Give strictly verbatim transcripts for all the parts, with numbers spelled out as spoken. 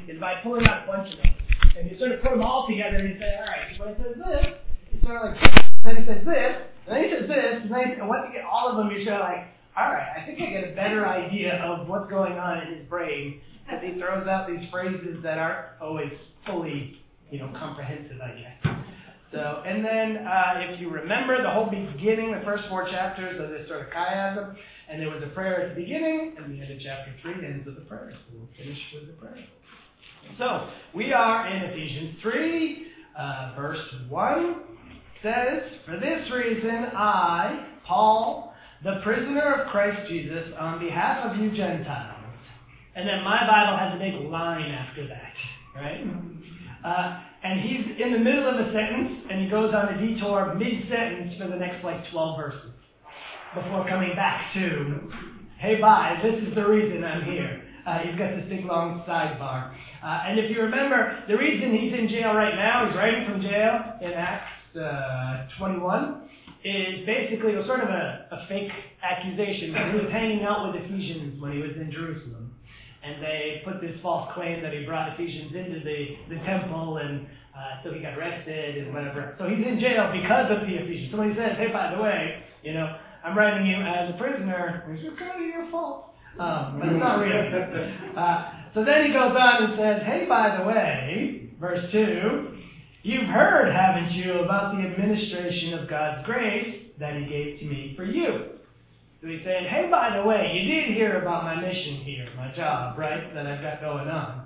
is by pulling out a bunch of them. And you sort of put them all together and you say, all right, so when it says this, it's sort of like, then he says this, and then he says this, and, then, and once you get all of them, you're sort of like, all right, I think I get a better idea of what's going on in his brain as he throws out these phrases that aren't always fully, you know, comprehensive, I guess. So, and then uh, if you remember the whole beginning, the first four chapters of this sort of chiasm, and there was a prayer at the beginning, and the end of chapter three ends with a prayer. So we'll finish with the prayer. So, we are in Ephesians three, uh, verse one. It says, "For this reason I, Paul, the prisoner of Christ Jesus, on behalf of you Gentiles." And then my Bible has a big line after that, right? Uh, and he's in the middle of a sentence, and he goes on a detour mid-sentence for the next, like, twelve verses before coming back to, hey, bye, this is the reason I'm here. Uh, he's got this big, long sidebar. Uh, and if you remember, the reason he's in jail right now, he's writing from jail in Acts uh, twenty-one, is basically it was sort of a, a fake accusation. He was hanging out with Ephesians when he was in Jerusalem. And they put this false claim that he brought Ephesians into the, the temple, and uh, so he got arrested and whatever. So he's in jail because of the Ephesians. Somebody says, hey, by the way, you know, I'm writing you as a prisoner. It's kind of your fault. Um, but it's not really. Uh, so then he goes on and says, hey, by the way, verse two, you've heard, haven't you, about the administration of God's grace that he gave to me for you. So he's saying, hey, by the way, you did hear about my mission here, my job, right, that I've got going on.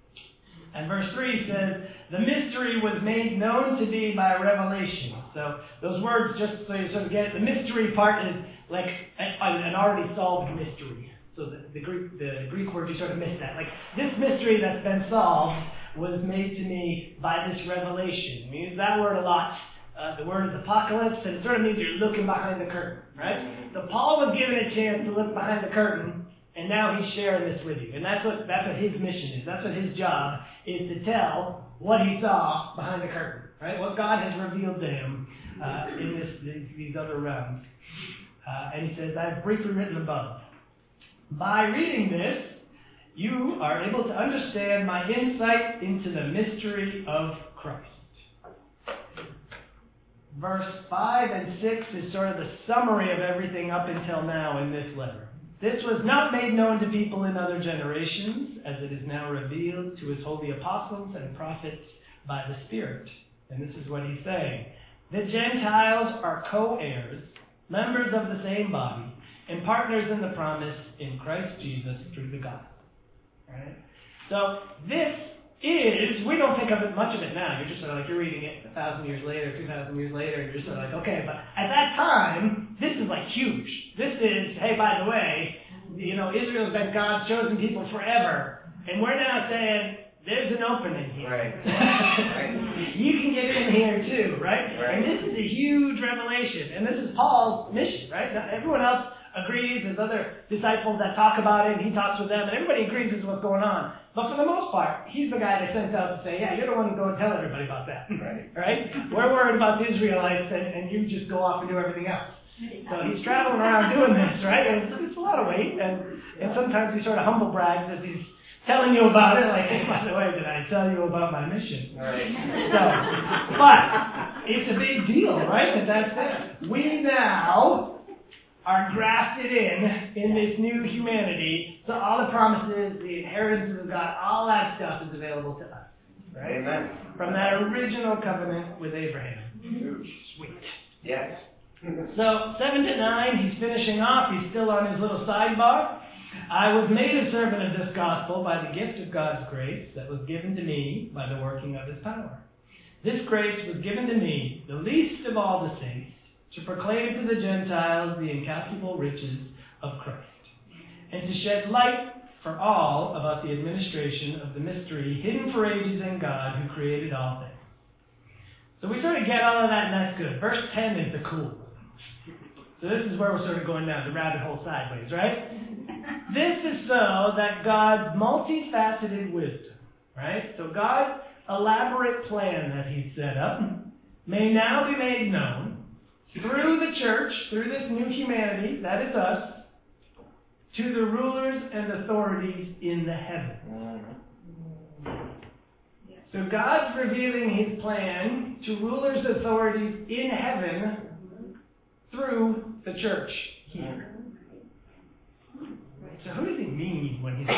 And verse three says, the mystery was made known to thee by revelation. So those words, just so you sort of get it, the mystery part is like an already solved mystery. So the, the Greek the Greek word, you sort of miss that. Like, this mystery that's been solved was made to me by this revelation. We use that word a lot. Uh, the word is apocalypse, and it sort of means you're looking behind the curtain, right? So Paul was given a chance to look behind the curtain, and now he's sharing this with you. And that's what that's what his mission is. That's what his job is, to tell what he saw behind the curtain, right? What God has revealed to him uh, in this these, these other realms. Uh, and he says, I've briefly written above. By reading this, you are able to understand my insight into the mystery of Christ. Verse five and six is sort of the summary of everything up until now in this letter. This was not made known to people in other generations, as it is now revealed to his holy apostles and prophets by the Spirit. And this is what he's saying. The Gentiles are co-heirs, members of the same body, and partners in the promise in Christ Jesus through the gospel. Right? So this is, we don't think of it much of it now. You're just sort of like, you're reading it a thousand years later, two thousand years later, and you're just sort of like, okay, but at that time, this is like huge. This is, hey, by the way, you know, Israel's been God's chosen people forever, and we're now saying, there's an opening here. Right. right. You can get in here too, right? right? And this is a huge revelation, and this is Paul's mission, right? Now, everyone else agrees. There's other disciples that talk about it, and he talks with them, and everybody agrees this is what's going on. But for the most part, he's the guy they sent out to say, yeah, you're the one who go and tell everybody about that. Right. right? We're worried about the Israelites, and, and you just go off and do everything else. So he's traveling around doing this, right? And it's, it's a lot of weight, and, and sometimes he sort of humble brags as he's telling you about it, like, hey, by the way, did I tell you about my mission? Right. So, but it's a big deal, right? That that's it. We now are grafted in in this new humanity, so all the promises, the inheritance of God, all that stuff is available to us, right? Amen. From that original covenant with Abraham. Sweet. Yes. So seven to nine, he's finishing off. He's still on his little sidebar. I was made a servant of this gospel by the gift of God's grace that was given to me by the working of his power. This grace was given to me, the least of all the saints, to proclaim to the Gentiles the incalculable riches of Christ, and to shed light for all about the administration of the mystery hidden for ages in God who created all things. So we sort of get all of that, and that's good. Verse ten is the cool one. So this is where we're sort of going down the rabbit hole sideways, right? This is so that God's multifaceted wisdom, right? So God's elaborate plan that he's set up may now be made known through the church, through this new humanity, that is us, to the rulers and authorities in the heavens. So God's revealing his plan to rulers, authorities in heaven through the church here. So who does he mean when he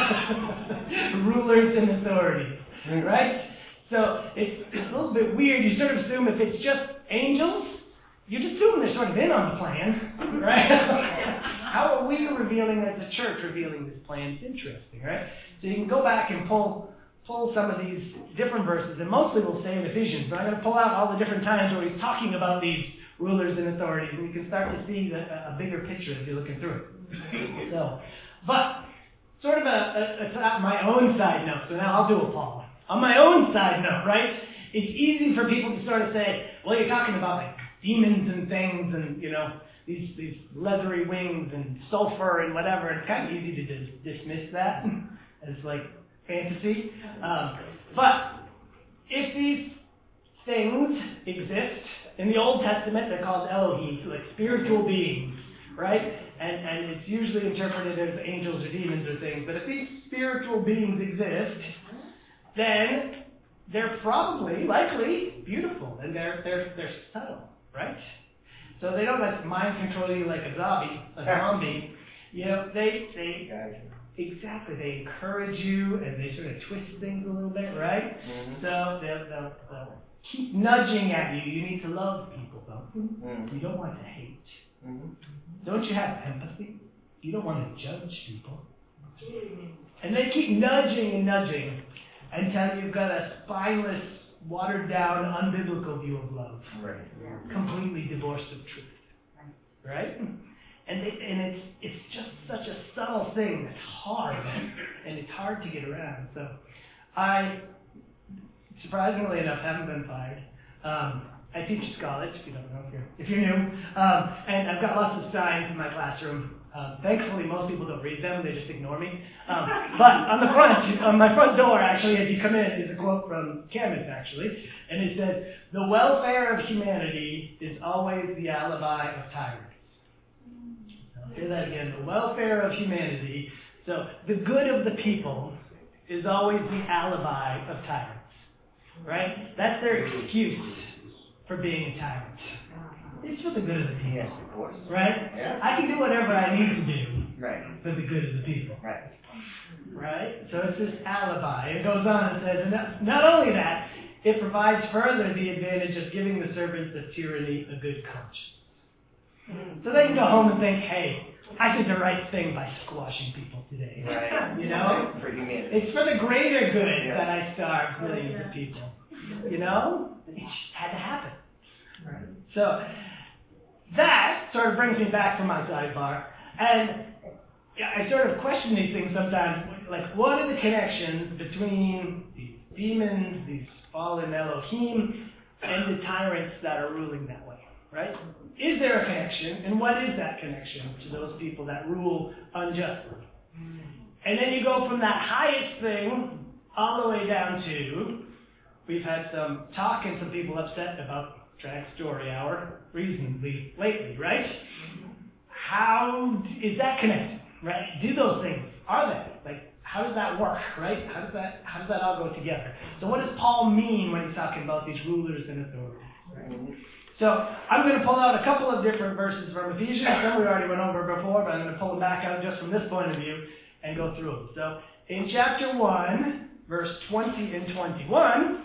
says rulers and authorities? Right? So it's, it's a little bit weird. You sort of assume if it's just angels, you'd assume they're sort of in on the plan, right? How are we revealing as a church, revealing this plan? It's interesting, right? So you can go back and pull pull some of these different verses, and mostly we'll stay in Ephesians, but I'm going to pull out all the different times where he's talking about these rulers and authorities, and you can start to see the, a bigger picture as you're looking through it. So, but sort of a, a, a my own side note. So now I'll do a Paul. On my own side note, right? It's easy for people to sort of say, well, you're talking about like demons and things, and you know these these leathery wings and sulfur and whatever. It's kind of easy to dis- dismiss that as like fantasy. Um, but if these things exist in the Old Testament, they're called Elohim, so like spiritual beings, right? And and it's usually interpreted as angels or demons or things. But if these spiritual beings exist, then they're probably, likely, beautiful, and they're they're they're subtle, right? So they don't like mind control you like a zombie, a zombie. You know, they they exactly they encourage you and they sort of twist things a little bit, right? Mm-hmm. So they'll, they'll they'll keep nudging at you. You need to love people, don't you? Mm-hmm. You don't want to hate. Mm-hmm. Don't you have empathy? You don't want to judge people. And they keep nudging and nudging until you've got a spineless, watered-down, unbiblical view of love, right. Yeah. Completely divorced of truth, right? And they, and it's it's just such a subtle thing that's hard, and it's hard to get around. So, I, surprisingly enough, haven't been fired. Um, I teach at college, if you don't know, if you're, if you're new, um, and I've got lots of signs in my classroom. Um, thankfully, most people don't read them; they just ignore me. Um, but on the front, on my front door, actually, as you come in, is a quote from Camus, actually, and it says, "The welfare of humanity is always the alibi of tyrants." I'll say that again: the welfare of humanity, so the good of the people, is always the alibi of tyrants. Right? That's their excuse for being a tyrant. It's for the good of the people. Yes, of course. Right? Yeah. I can do whatever I need to do right. for the good of the people. Right. Right? So it's this alibi. It goes on and says, and not, not only that, it provides further the advantage of giving the servants of tyranny a good conscience. Mm-hmm. So they can go home and think, hey, I did the right thing by squashing people today. Right. You know? For humanity. It's for the greater good yeah. that I starved millions of people. You know? It just had to happen. Right. So that sort of brings me back from my sidebar, and I sort of question these things sometimes. Like, what are the connections between these demons, these fallen Elohim, and the tyrants that are ruling that way? Right? Is there a connection, and what is that connection to those people that rule unjustly? And then you go from that highest thing all the way down to, we've had some talk and some people upset about Drag Story Hour reasonably lately, right? How is that connected, right? Do those things, are they? Like, how does that work, right? How does that how does that all go together? So what does Paul mean when he's talking about these rulers and authorities? Right? So I'm going to pull out a couple of different verses from Ephesians. Some we already went over before, but I'm going to pull them back out just from this point of view and go through them. So in chapter one, verse twenty and twenty-one,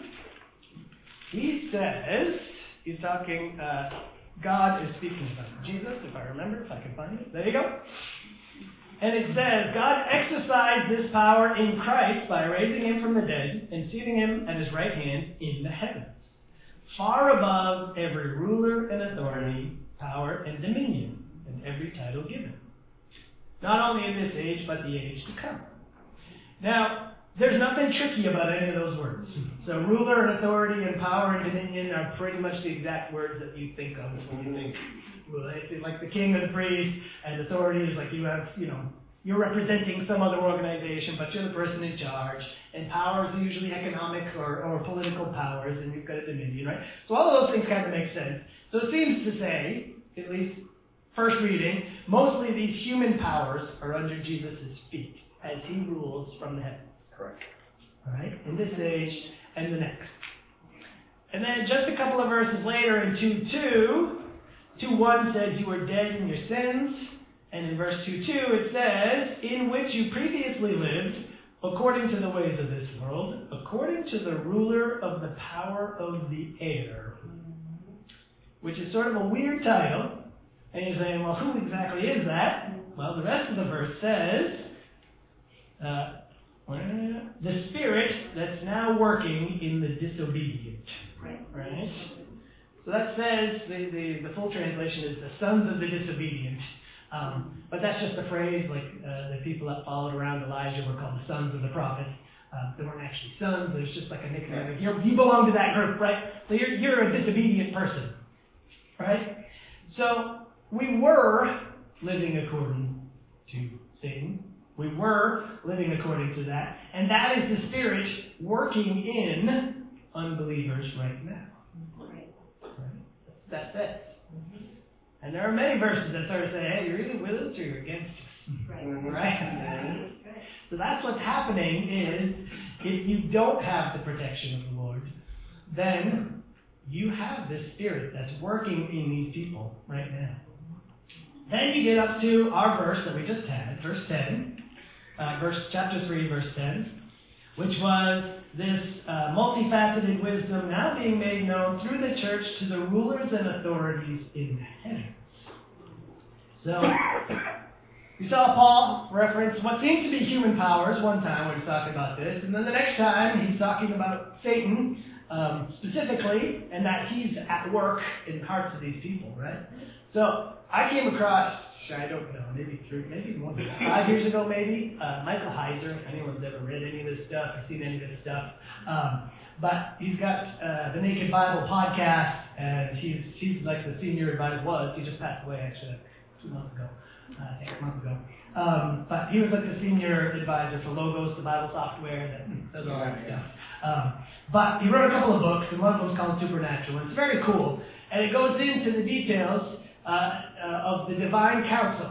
he says, he's talking, uh, God is speaking about Jesus, if I remember, if I can find it. There you go. And it says, God exercised this power in Christ by raising him from the dead and seating him at his right hand in the heavens, far above every ruler and authority, power and dominion, and every title given, not only in this age, but the age to come. Now, there's nothing tricky about any of those words. So ruler and authority and power and dominion are pretty much the exact words that you think of when you think, well, it's like the king or the priest, and authority is like you have, you know, you're representing some other organization, but you're the person in charge. And powers are usually economic or, or political powers, and you've got a dominion, right? So all of those things kind of make sense. So it seems to say, at least first reading, mostly these human powers are under Jesus' feet as he rules from the heavens. Correct. All right, in this age and the next. And then just a couple of verses later in two two, two one says you were dead in your sins. And in verse two two it says, in which you previously lived, according to the ways of this world, according to the ruler of the power of the air. Which is sort of a weird title. And you're saying, well, who exactly is that? Well, the rest of the verse says, uh, the spirit that's now working in the disobedient. Right? So that says, the, the, the full translation is the sons of the disobedient. Um, but that's just a phrase, like uh, the people that followed around Elijah were called the sons of the prophet. Um, they weren't actually sons, it was just like a nickname. Like, you you belong to that group, right? So you're, you're a disobedient person. Right? So we were living according to Satan. We were living according to that. And that is the spirit working in unbelievers right now. Right? That's it. And there are many verses that sort of say, hey, you're either with us or you're against us. Right? right? So that's what's happening is, if you don't have the protection of the Lord, then you have this spirit that's working in these people right now. Then you get up to our verse that we just had, verse ten, uh, verse chapter three, verse ten, which was this uh, multifaceted wisdom now being made known through the church to the rulers and authorities in the heavens. So, we saw Paul reference what seemed to be human powers one time when he's talking about this, and then the next time he's talking about Satan um, specifically, and that he's at work in the hearts of these people, right? So, I came across, I don't know, maybe three, maybe more than five years ago, maybe, uh, Michael Heiser, if anyone's ever read any of this stuff or seen any of this stuff. Um, but he's got uh, the Naked Bible podcast, and he's he's like the senior advisor, was, he just passed away actually two months ago, uh, I think a month ago. Um, but he was like the senior advisor for Logos, the Bible software that does all that stuff. Um, but he wrote a couple of books, and one of them is called Supernatural, and it's very cool. And it goes into the details Uh, uh, of the divine council.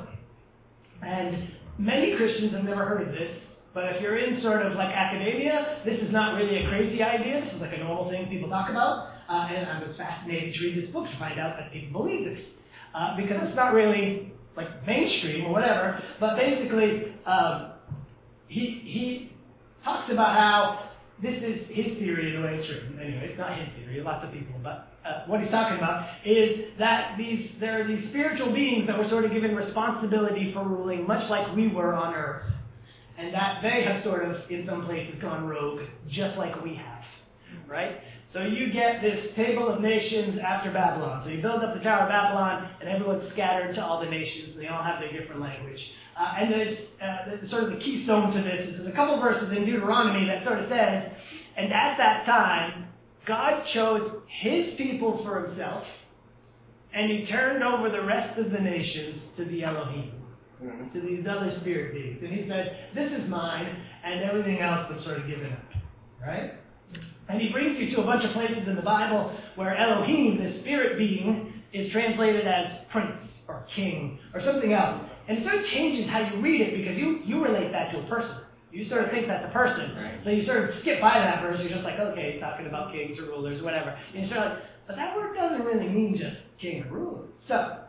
And many Christians have never heard of this, but if you're in sort of like academia, this is not really a crazy idea. This is like a normal thing people talk about. Uh, and I was fascinated to read this book to find out that people believe this. Uh, because it's not really like mainstream or whatever, but basically um, he, he talks about how this is his theory in the way it's written. Anyway, it's not his theory, lots of people, but Uh, what he's talking about is that these there are these spiritual beings that were sort of given responsibility for ruling, much like we were on earth. And that they have sort of, in some places, gone rogue, just like we have. Right? So you get this table of nations after Babylon. So you build up the Tower of Babylon, and everyone's scattered to all the nations, and they all have their different language. Uh, and then uh, the, sort of the keystone to this is there's a couple verses in Deuteronomy that sort of says, and at that time, God chose his people for himself, and he turned over the rest of the nations to the Elohim, mm-hmm. to these other spirit beings. And he said, this is mine, and everything else was sort of given up. Right? And he brings you to a bunch of places in the Bible where Elohim, the spirit being, is translated as prince or king or something else. And it sort of changes how you read it, because you, you relate that to a person. You sort of think that's a person. Right. So you sort of skip by that verse. You're just like, okay, he's talking about kings or rulers or whatever. And you're sort of like, but that word doesn't really mean just king or ruler. So,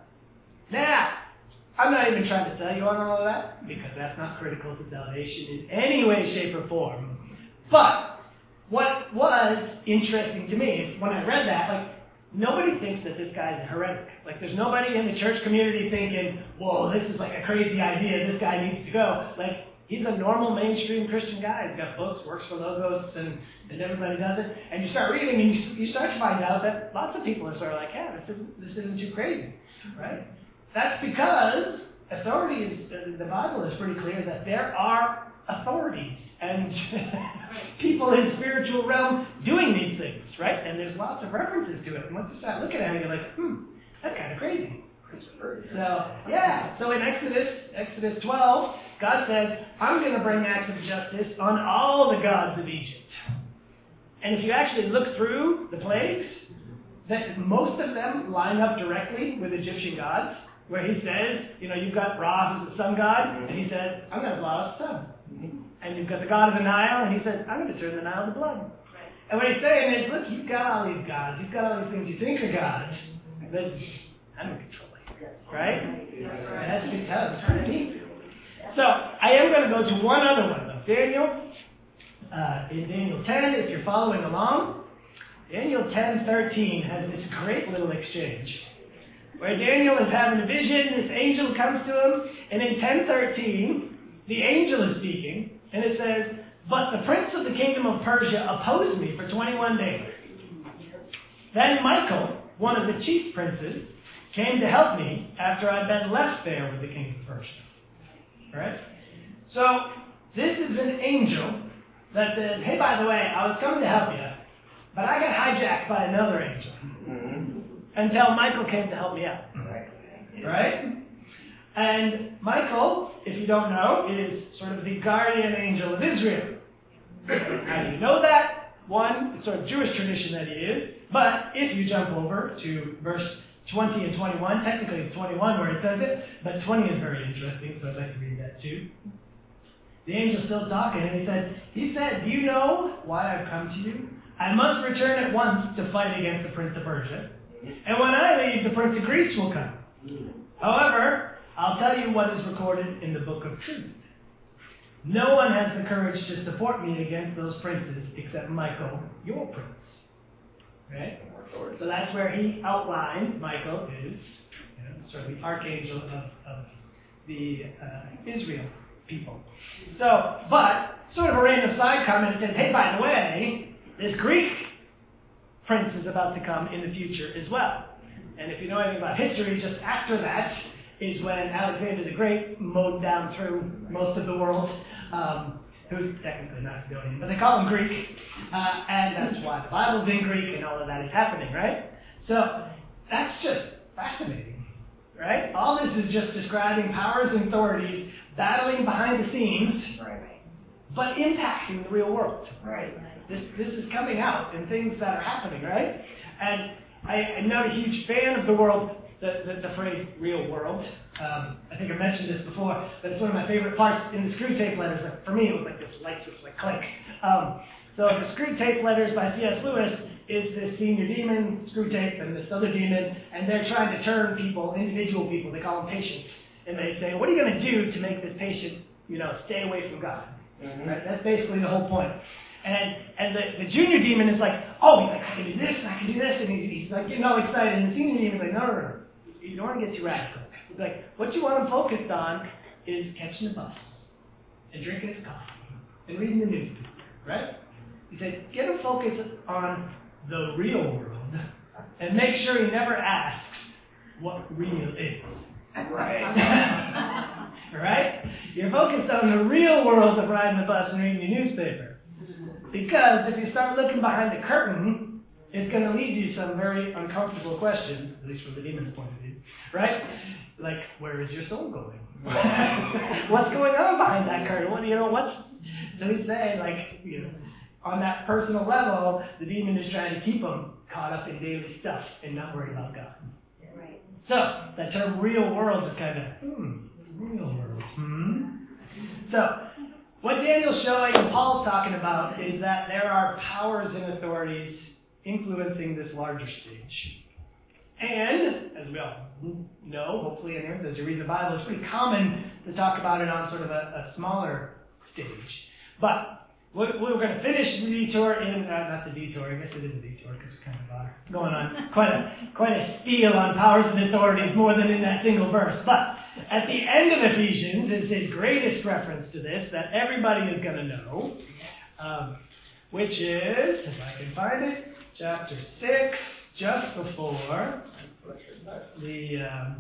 now, I'm not even trying to sell you on all of that, because that's not critical to salvation in any way, shape, or form. But, what was interesting to me is when I read that, like, nobody thinks that this guy's a heretic. Like, there's nobody in the church community thinking, whoa, this is like a crazy idea, this guy needs to go. Like, he's a normal mainstream Christian guy. He's got books, works for Logos, and, and everybody does it. And you start reading, and you, you start to find out that lots of people are sort of like, yeah, this isn't, this isn't too crazy, right? That's because authority is, the Bible is pretty clear that there are authorities and people in spiritual realm doing these things, right? And there's lots of references to it. And once you start looking at it, you're like, hmm, that's kind of crazy. So, yeah, so in Exodus, Exodus twelve, God says, I'm going to bring acts of justice on all the gods of Egypt. And if you actually look through the plagues, that most of them line up directly with Egyptian gods, where he says, you know, you've got Ra, who's the sun god, and he says, I'm going to blow out the sun. And you've got the god of the Nile, and he says, I'm going to turn the Nile to blood. And what he's saying is, look, you've got all these gods, you've got all these things you think are gods, but I'm in control here, right? And that's what he's telling eternity. So I am going to go to one other one, though. Daniel, uh, in Daniel ten, if you're following along, Daniel ten thirteen has this great little exchange where Daniel is having a vision, this angel comes to him, and in ten thirteen, the angel is speaking, and it says, but the prince of the kingdom of Persia opposed me for twenty-one days. Then Michael, one of the chief princes, came to help me after I'd been left there with the king of Persia. Right? So, this is an angel that says, hey, by the way, I was coming to help you, but I got hijacked by another angel. Mm-hmm. Until Michael came to help me out. Right? Right? And Michael, if you don't know, is sort of the guardian angel of Israel. How do you know that? One, it's sort of Jewish tradition that he is, but if you jump over to verse twenty and twenty-one, technically it's twenty-one where it says it, but twenty is very interesting, so I'd like to read that too. The angel's still talking, and he said, he said, do you know why I've come to you? I must return at once to fight against the prince of Persia, and when I leave, the prince of Greece will come. However, I'll tell you what is recorded in the book of truth. No one has the courage to support me against those princes except Michael, your prince. Right? So that's where he outlined Michael is, you know, sort of the archangel of, of the uh, Israel people. So, but sort of a random side comment says, hey, by the way, this Greek prince is about to come in the future as well. And if you know anything about history, just after that is when Alexander the Great mowed down through most of the world, um, who's technically Macedonian, but they call him Greek, uh, and that's why the Bible's in Greek and all of that is happening, right? So that's just fascinating, right? All this is just describing powers and authorities battling behind the scenes, right, but impacting the real world. Right. This this is coming out in things that are happening, right? And I, I'm not a huge fan of the world, the, the, the phrase real world. Um, I think I mentioned this before, but it's one of my favorite parts in the Screw Tape Letters. Like, for me, it was like this light switch, like click. Um, so the Screw Tape Letters by C S Lewis is this senior demon, Screw Tape, and this other demon, and they're trying to turn people, individual people, they call them patients, and they say, what are you going to do to make this patient, you know, stay away from God? Mm-hmm. Right? That's basically the whole point. And and the, the junior demon is like, oh, he's like, I can do this, and I can do this, and he's, he's like getting all excited, and the senior demon is like, no, no, no, you don't want to get too radical. He's like, what you want him focused on is catching the bus, and drinking his coffee, and reading the newspaper, right? He said, get him focused on the real world, and make sure he never asks what real is. Right? Right? You're focused on the real world of riding the bus and reading your newspaper. Because if you start looking behind the curtain, it's going to lead you some very uncomfortable questions, at least from the demon's point of view, right? Like, where is your soul going? What's going on behind that curtain? What, you know, what's... So he's saying, like, you know, on that personal level, the demon is trying to keep them caught up in daily stuff and not worried about God. Right. So, that term real world is kind of, hmm, real world, hmm? So, what Daniel's showing and Paul's talking about is that there are powers and authorities influencing this larger stage. And, as we all know, hopefully in here, as you read the Bible, it's pretty common to talk about it on sort of a, a smaller stage. But we're, we're going to finish the detour in, uh, not the detour, I guess it is a detour because it's kind of uh, going on quite a, quite a spiel on powers and authorities more than in that single verse. But at the end of Ephesians is his greatest reference to this that everybody is going to know, um, which is, if I can find it, chapter six, just before the um,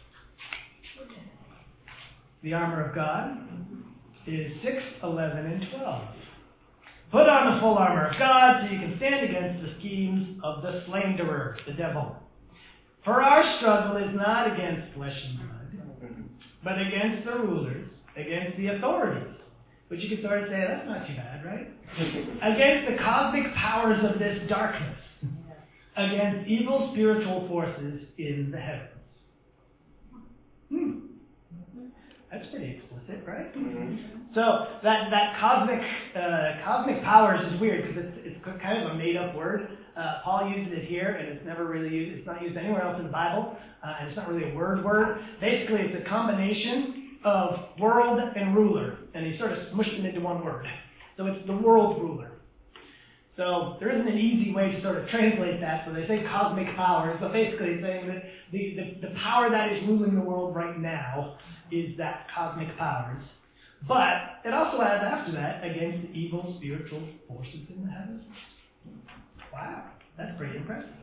the armor of God, is six, eleven, and twelve. Put on the full armor of God so you can stand against the schemes of the slanderer, the devil. For our struggle is not against flesh and blood, but against the rulers, against the authorities. Which you could sort of say, that's not too bad, right? Against the cosmic powers of this darkness, against evil spiritual forces in the heavens. Hmm. That's pretty explicit, right? Mm-hmm. So that that cosmic uh, cosmic powers is weird because it's, it's kind of a made-up word. Uh, Paul uses it here, and it's never really used. It's not used anywhere else in the Bible, uh, and it's not really a word word. Basically, it's a combination of world and ruler, and he sort of smushed them into one word. So it's the world ruler. So there isn't an easy way to sort of translate that. So they say cosmic powers, but basically it's saying that the, the, the power that is ruling the world right now is that cosmic powers. But it also adds after that against the evil spiritual forces in the heavens. Wow, that's pretty impressive.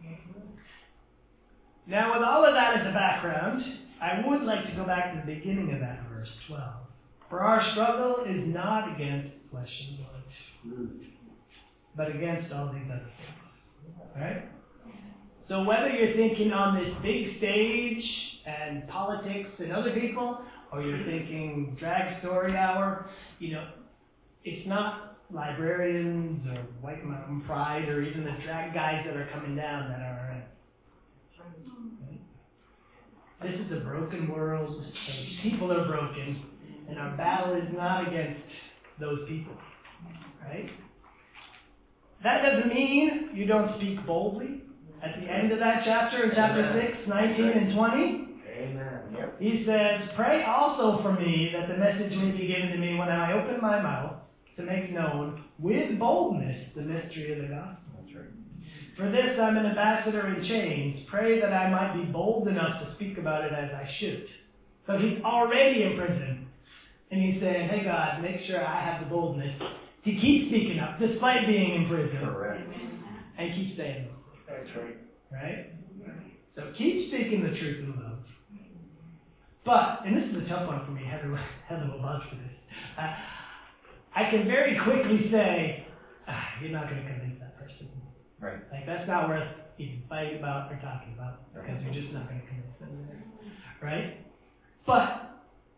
Now, with all of that as a background, I would like to go back to the beginning of that verse twelve. For our struggle is not against flesh and blood, but against all these other things. Right? So whether you're thinking on this big stage and politics and other people, or you're thinking drag story hour, you know, it's not librarians or White Mountain Pride or even the drag guys that are coming down that are in. Right? This is a broken world, and people are broken, and our battle is not against those people. Right? That doesn't mean you don't speak boldly. At the end of that chapter, in chapter six, nineteen and twenty, Amen. Yep. he says, pray also for me that the message may be given to me when I open my mouth to make known with boldness the mystery of the gospel. That's right. For this I'm an ambassador in chains. Pray that I might be bold enough to speak about it as I should. So he's already in prison. And he's saying, hey God, make sure I have the boldness to keep speaking up despite being in prison. Correct. And keep saying those things. That's right. Right? So keep speaking the truth in love. But, and this is a tough one for me, Heather, Heather will vouch for this. Uh, I can very quickly say, ah, you're not going to convince that person. Right. Like, that's not worth even fighting about or talking about, because you're just not going to convince them there. Right? But,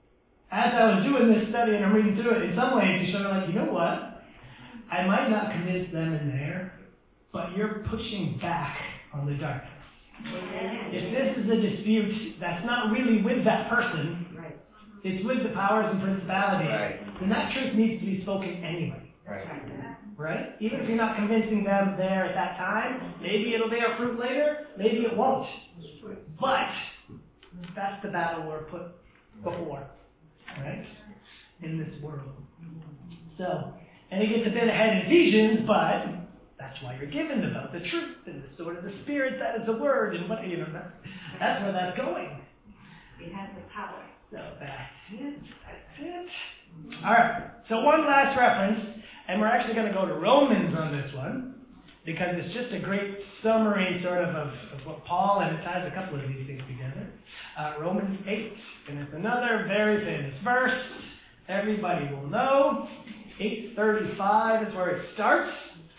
as I was doing this study and I'm reading through it, in some ways you're sort of like, you know what? I might not convince them in there, but you're pushing back on the darkness. If this is a dispute that's not really with that person, right. It's with the powers and principalities, right. Then that truth needs to be spoken anyway. Right. Right? Even if you're not convincing them there at that time, maybe it'll bear fruit later, maybe it won't. But that's the battle we're put before, right? In this world. So, and it gets a bit ahead in Ephesians, but that's why you're given about the truth and the sword of the Spirit, that is the word, and what, you know, that's, that's where that's going. It has the power. So that's it, that's it. Alright, so one last reference, and we're actually going to go to Romans on this one, because it's just a great summary sort of of, of what Paul, and it ties a couple of these things together. Uh, Romans eight, and it's another very famous verse. Everybody will know. eight thirty-five is where it starts.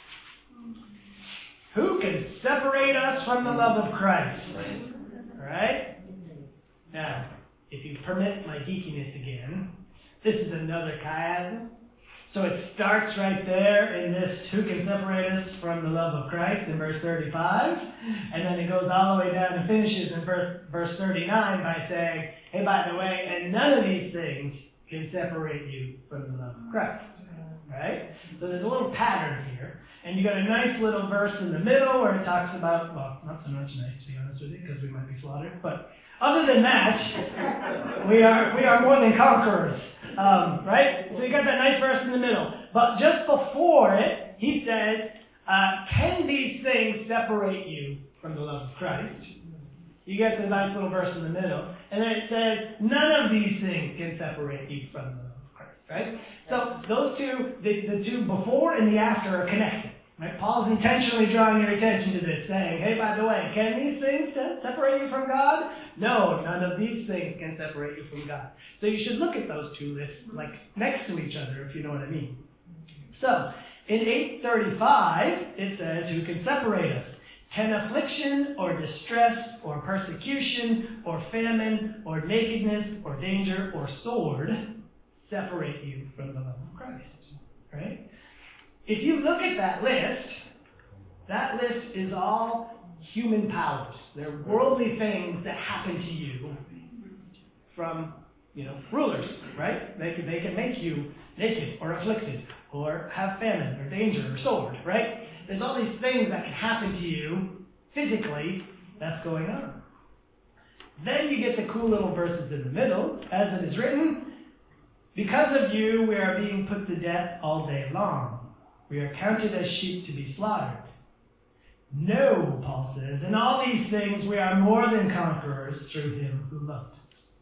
Who can separate us from the love of Christ? Right? Now, if you permit my geekiness again, this is another chiasm. So it starts right there in this, who can separate us from the love of Christ, in verse thirty-five. And then it goes all the way down and finishes in verse, verse thirty-nine by saying, hey, by the way, and none of these things can separate you from the love of Christ. Right? So there's a little pattern here. And you got a nice little verse in the middle where it talks about, well, not so much nice to be honest with you, because we might be slaughtered, but other than that, we are we are more than conquerors, um, right? So you got that nice verse in the middle. But just before it, he says, uh, can these things separate you from the love of Christ? You get the nice little verse in the middle, and then it says, none of these things can separate you from the love of Christ, right? So those two, the, the two before and the after are connected. Right? Paul's intentionally drawing your attention to this, saying, hey, by the way, can these things separate you from God? No, none of these things can separate you from God. So you should look at those two lists like next to each other, if you know what I mean. So, in eight thirty-five, it says, who can separate us? Can affliction or distress or persecution or famine or nakedness or danger or sword separate you from the love of Christ? Right? If you look at that list, that list is all human powers. They're worldly things that happen to you from, you know, rulers, right? They can, they can make you naked or afflicted or have famine, or danger, or sword, right? There's all these things that can happen to you physically that's going on. Then you get the cool little verses in the middle, as it is written, because of you we are being put to death all day long. We are counted as sheep to be slaughtered. No, Paul says, in all these things we are more than conquerors through him who loved us.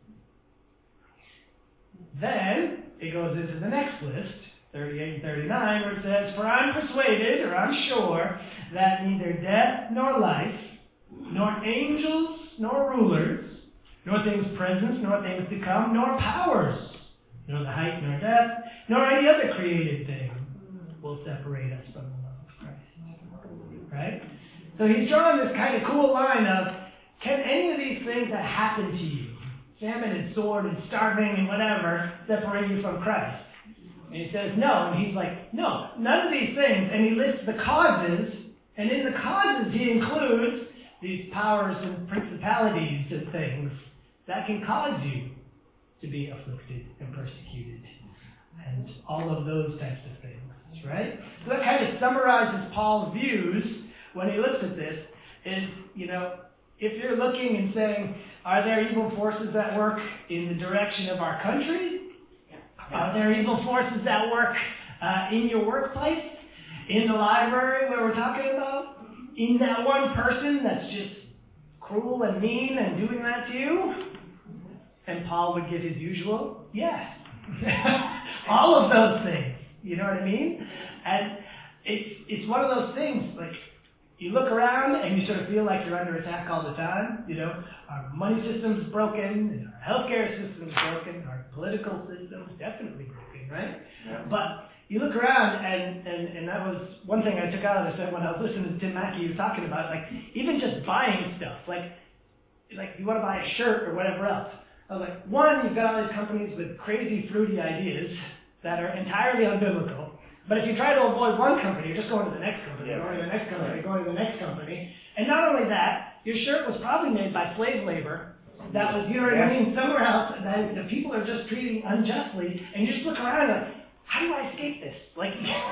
Then it goes into the next list, thirty-eight and thirty-nine, where it says, for I'm persuaded, or I'm sure, that neither death nor life, nor angels nor rulers, nor things present, nor things to come, nor powers, nor the height nor depth, nor any other created thing will separate us from the love of Christ. Right? So he's drawing this kind of cool line of, can any of these things that happen to you, famine and sword and starving and whatever, separate you from Christ? And he says no, and he's like, no, none of these things. And he lists the causes, and in the causes he includes these powers and principalities and things that can cause you to be afflicted and persecuted, and all of those types of things, right? So that kind of summarizes Paul's views when he looks at this, is, you know, if you're looking and saying, are there evil forces that work in the direction of our country? Are there evil forces that work uh, in your workplace? In the library where we're talking about? In that one person that's just cruel and mean and doing that to you? And Paul would give his usual, yes. All of those things. You know what I mean? And it's it's one of those things, like, you look around and you sort of feel like you're under attack all the time. You know, our money system's broken, and our healthcare system's broken, our political system's definitely broken, right? Yeah. But you look around, and, and, and that was one thing I took out of this when I was listening to Tim Mackey. He was talking about, like, even just buying stuff, like, like you want to buy a shirt or whatever else. I was like, one, you've got all these companies with crazy, fruity ideas that are entirely unbiblical. But if you try to avoid one company, you're just going to the next company, Yeah. going to the next company, going to the next company. And not only that, your shirt was probably made by slave labor. That was, you know what Yeah. I mean, somewhere else that the people are just treating unjustly. And you just look around like, how do I escape this? Like,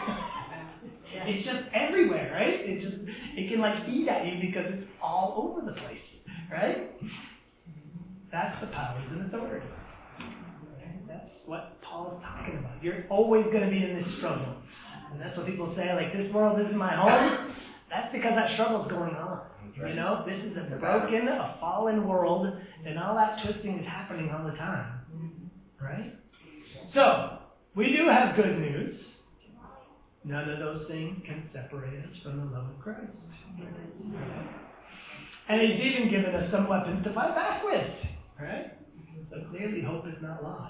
it's just everywhere, right? It just, it can like eat at you because it's all over the place, right? That's the powers and authority. Right? That's what Paul is talking about. You're always going to be in this struggle. And that's what people say, like, this world isn't my home. That's because that struggle's going on. Right. You know, this is a broken, a fallen world, and all that twisting is happening all the time. Right? So, we do have good news. None of those things can separate us from the love of Christ. And he's even given us some weapons to fight back with. Right? So clearly hope is not lost.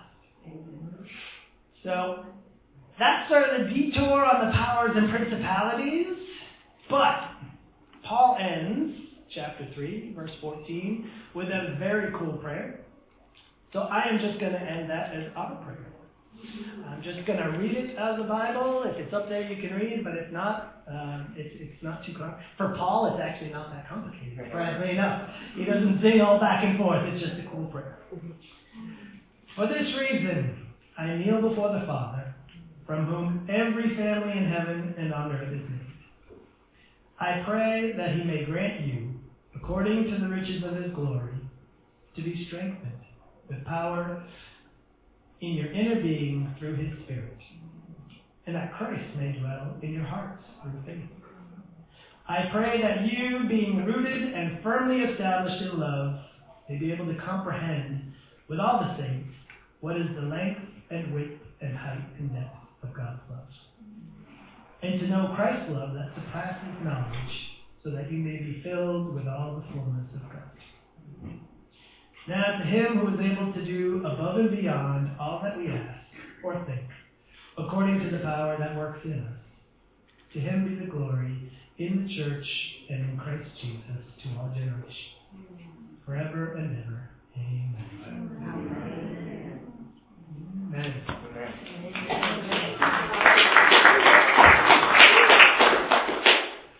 So, that's sort of the detour on the powers and principalities. But Paul ends chapter three, verse fourteen, with a very cool prayer. So I am just going to end that as our prayer. I'm just going to read it out of the Bible. If it's up there, you can read. But if not, um, it's, it's not too complicated. For Paul, it's actually not that complicated, surprisingly enough. He doesn't sing all back and forth. It's just a cool prayer. For this reason, I kneel before the Father, from whom every family in heaven and on earth is named. I pray that he may grant you, according to the riches of his glory, to be strengthened with power in your inner being through his Spirit, and that Christ may dwell in your hearts through faith. I pray that you, being rooted and firmly established in love, may be able to comprehend with all the saints what is the length and width and height and depth of God's love, and to know Christ's love that surpasses knowledge, so that you may be filled with all the fullness of God. Now to him who is able to do above and beyond all that we ask or think, according to the power that works in us, to him be the glory in the church and in Christ Jesus to all generations, forever and ever.